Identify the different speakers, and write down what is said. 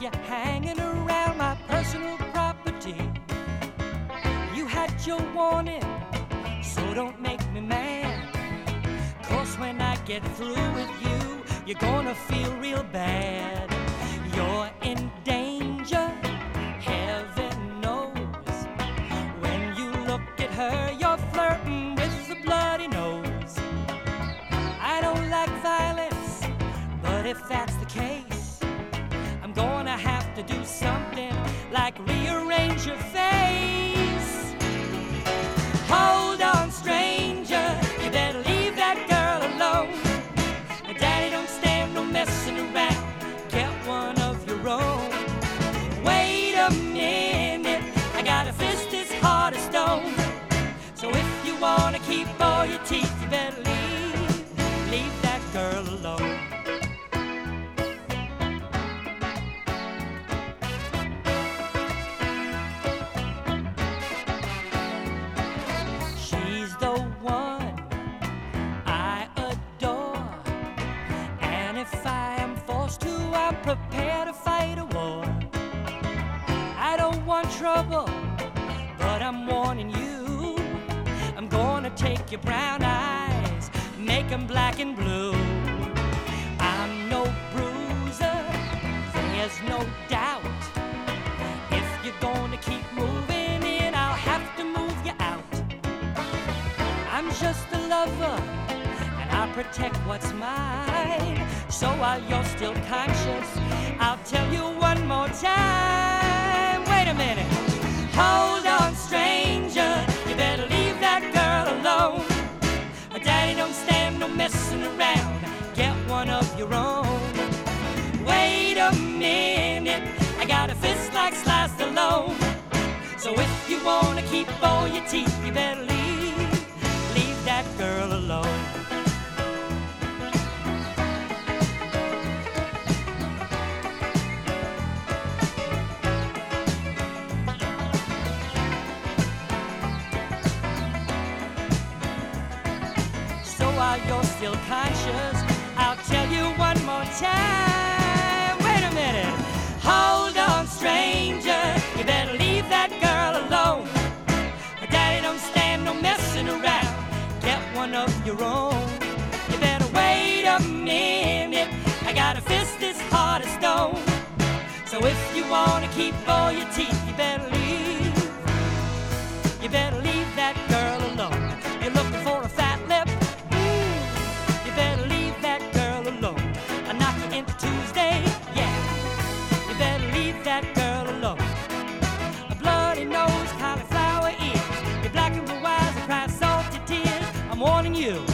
Speaker 1: you hanging around my personal property. You had your warning, so don't make me mad. 'Cause when I get through with you, you're gonna feel real bad. You're in danger, heaven knows. When you look at her, you're flirting with the bloody nose. I don't like violence, but if that's the case, I'm gonna have to do something like rearrange your face. Hold on, stranger, you better leave that girl alone. Daddy don't stand no messing around, get one of your own. Wait a minute, I got a fist as hard as stone. So if you wanna keep all your teeth, you better leave that girl alone. She's the one I adore, and if I am forced to, I'm prepared to fight a war. I don't want trouble, but I'm warning you, I'm gonna take your brown eyes, make them black and blue. I'm no bruiser, there's no doubt. If you're gonna keep moving in, I'll have to move you out. I'm just a lover, and I protect what's mine. So while you're still conscious, I'll tell you one more time. Wait a minute, hold on, stranger, you better leave that girl alone. Daddy don't stand no messing around, get one of your own. Wait a minute, I got a fist like Sly Stallone. So if you wanna keep all your teeth, you better leave that girl alone. While you're still conscious, I'll tell you one more time. Wait a minute, hold on, stranger, you better leave that girl alone. Daddy don't stand no messing around, get one of your own. You better wait a minute, I got a fist as hard as stone. So if you wanna keep all your teeth, you better leave that girl alone. You're looking for a fat lip, Tuesday, yeah, you better leave that girl alone. A bloody nose, cauliflower ears, your black and blue eyes, and cry salty tears. I'm warning you.